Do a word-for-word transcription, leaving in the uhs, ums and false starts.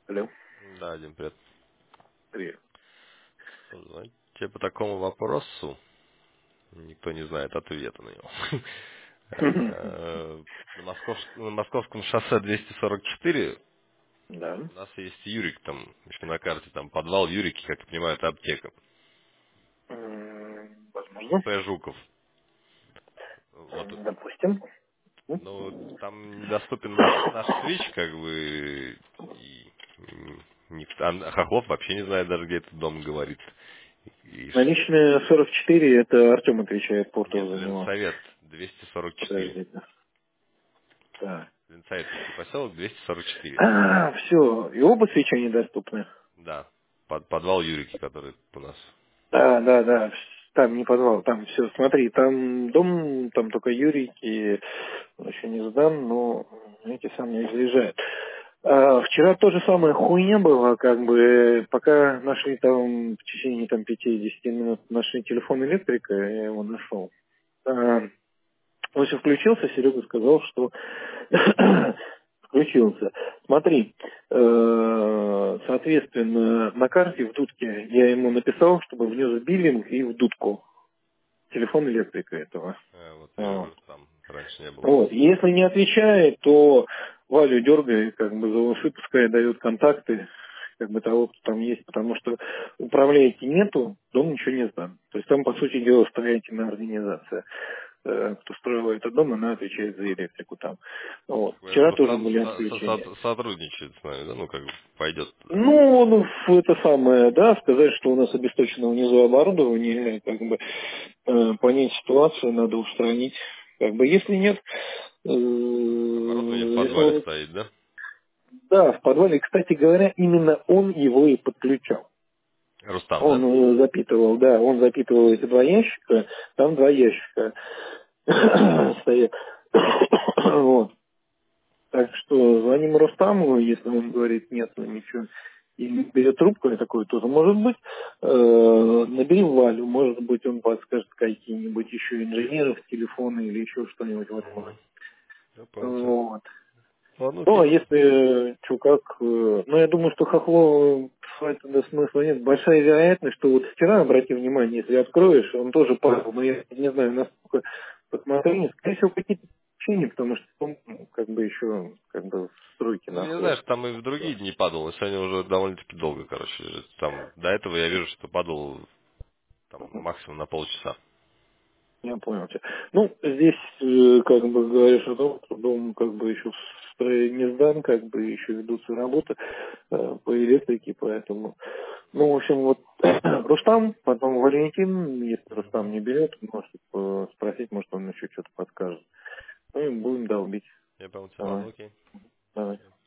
Алло, Да, Дим, привет. привет. Позвонить тебе по такому вопросу. Никто не знает ответа на него. Э, На Московск- на московском шоссе двести сорок четыре Да. у нас есть Юрик, там еще на карте, там подвал Юрики, как я понимаю, это аптека. М, Возможно. П. Жуков. Вот. М, Допустим. М? Но там недоступен наш, наш свич, как бы, и м, ник- а Хохлов вообще не знает даже, где этот дом говорит. И ш- Наличные сорок четыре, это Артем отвечает, Портал нет, за него. Ленсовет двести сорок четыре. Подождите. Так. Ленсоветский поселок двести сорок четыре. А, все, и оба свеча недоступны. Да. Под, подвал Юрики, который у нас. Да, да, да. Там не подвал, там все, смотри, там дом, там только Юрий, и он еще не сдан, но эти самые заезжают. А, вчера то же самое хуйня была, как бы, пока нашли там, в течение там пяти-десяти минут нашли телефон электрика, я его нашел. А, он все включился, Серега сказал, что включился. Смотри, э, соответственно, на карте в дудке я ему написал, чтобы внес биллинг и в дудку телефон электрика этого. Э, вот Вот. вижу, там раньше не было у нас. Вот. Если не отвечает, то Валю дергай, как бы за усы, пускай дает контакты, как бы того, кто там есть, потому что управляете нету, дом ничего не сдан. То есть там, по сути дела, строительная организация. Э, Кто строил этот дом, она отвечает за электрику там. Вот. Говорят, Вчера тоже Рустам были со- со- отключения. со- сотрудничает с нами, да, ну как бы пойдет туда. Ну, ну, это самое, да, сказать, что у нас обесточено внизу оборудование, как бы э, понять ситуацию, надо устранить. Как бы, если нет, э, Оборудование в если подвале он, стоит, да? да, в подвале, кстати говоря, именно он его и подключал. Рустам, Он да? э, запитывал, да, он запитывал эти два ящика, там два ящика стоят. Вот. Так что звоним Рустаму, если он говорит нет, ну ничего, и берет трубку, я такой тоже может быть. Э, набери Валю, может быть он подскажет какие-нибудь еще инженеров, телефоны или еще что-нибудь в этом роде. Угу. Я понял тебя. Вот. Ладно, Ну, а окей. если что как, э, ну, я думаю, что Хохлову этого смысла нет. Большая вероятность, что вот вчера, обрати внимание, если откроешь, он тоже падал, но я не знаю, насколько посмотрели, скорее всего, какие-то причины, потому что он ну, как бы еще как бы в стройке Ну, я знаешь, находится. там и в другие дни падал, и сегодня уже довольно-таки долго, короче, лежит. Там до этого я вижу, что падал там максимум на полчаса. Я понял тебя. Ну, здесь, э, как бы говоришь о том, что дом как бы еще в строе не сдан, как бы еще ведутся работы э, по электрике, поэтому, ну, в общем, вот Рустам, потом Валентин, если Рустам Угу. не берет, может э, спросить, может он еще что-то подскажет. Ну и будем долбить. Я понял тебя. Давай, Ладно, окей. давай.